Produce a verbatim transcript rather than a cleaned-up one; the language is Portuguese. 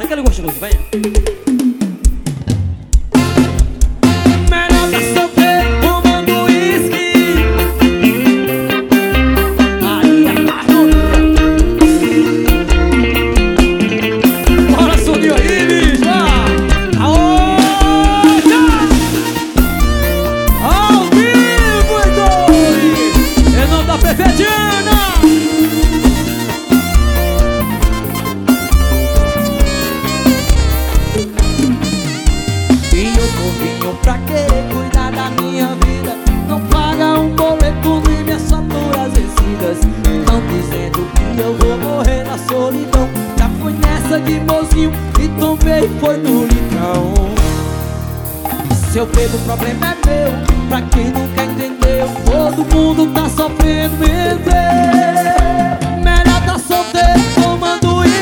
aquele gostoso, vai. Melhor tá solteiro tomando uísque. Aí é harmonia. Bora subir aí, bicho. Aô, ao vivo e dois. Em nome da Prefeitina. Pra querer cuidar da minha vida, não paga um boleto nem minhas faturas vencidas. Estão dizendo que eu vou morrer na solidão. Já fui nessa de mozinho e tomei foi no litrão. Se eu bebo o problema é meu, pra quem nunca entendeu. Todo mundo tá sofrendo, meu Deus. Melhor tá solteiro tomando isso.